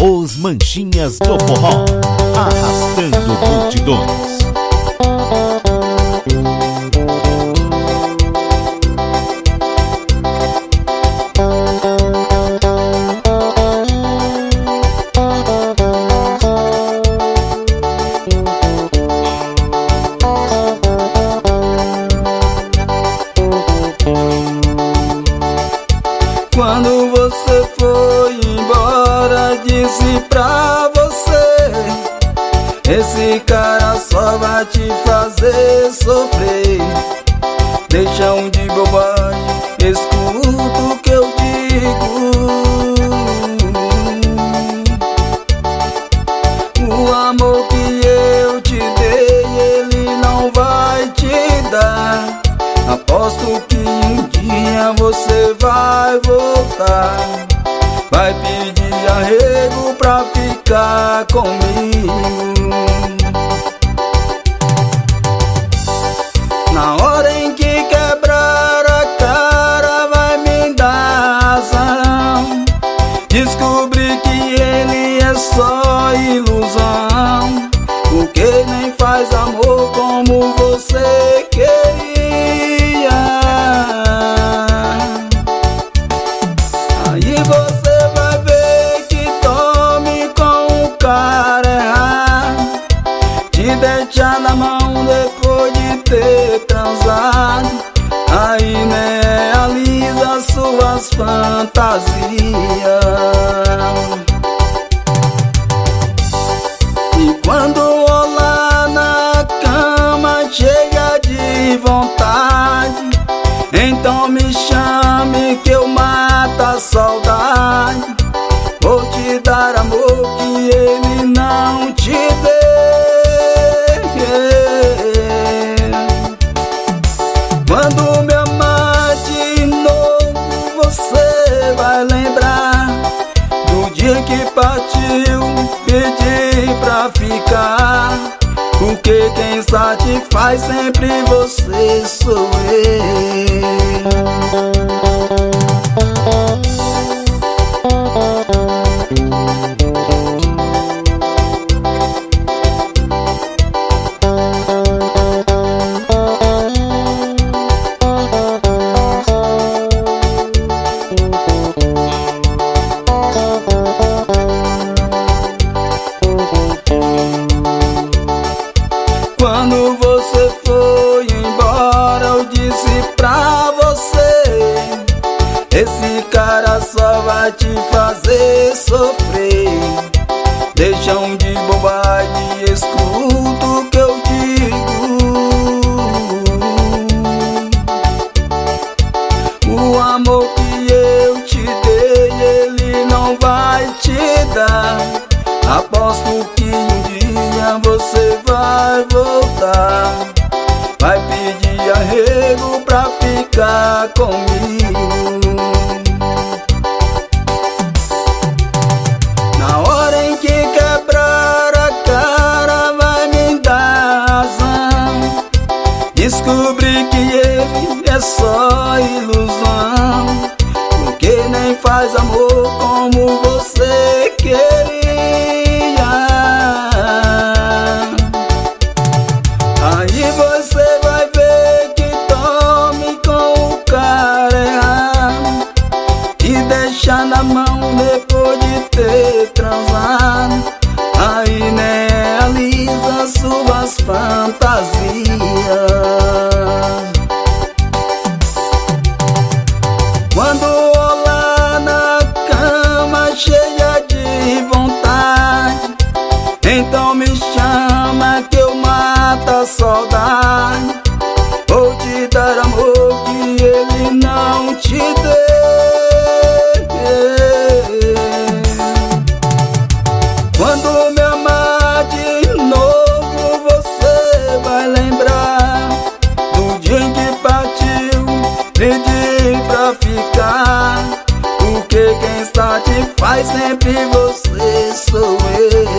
Os Manchinhas do Forró, arrastando multidões. Quando você foi embora, disse pra você: esse cara só vai te fazer sofrer. Deixa de bobagem, escuta o que eu digo. O amor que eu te dei, ele não vai te dar. Aposto que um dia você vai voltar, vai pedir arrego pra ficar comigo. Na hora em que quebrar a cara, vai me dar razão. Descobri que ele é só ilusão, porque nem faz amor como você queria. Aí você vai ver que tome com o cara errado, te deixar na mão depois de ter transado. Aí realiza suas fantasias. E quando rolar na cama cheia de vontade, então me chame que eu mato a saudade. Vou te dar amor que ele não te deu. Quando me amar de novo, você vai lembrar do dia que partiu, pedir pra ficar. Porque quem satisfaz sempre você sou eu. Quando você foi embora, eu disse pra você: esse cara só vai te fazer sofrer. Deixa de bobagem, escuta o que eu digo. O amor que eu te dei, ele não vai te dar. Aposto que um dia você vai voltar, vai pedir arrego pra ficar comigo. Na hora em que quebrar a cara, vai me dar razão. Descobri que ele é só ilusão, porque nem faz amor como você queria. Aí você vai ver que tome com o cara errado, te deixar na mão depois de ter transado. Aí realiza suas fantasias. Quando rolar na cama cheia de vontade, então me chama que eu mato a saudade. Vou te dar amor que ele não te deu. Quando me amar de novo, você vai lembrar do dia em que partiu, pedir pra ficar. Porque quem satisfaz sempre você sou eu.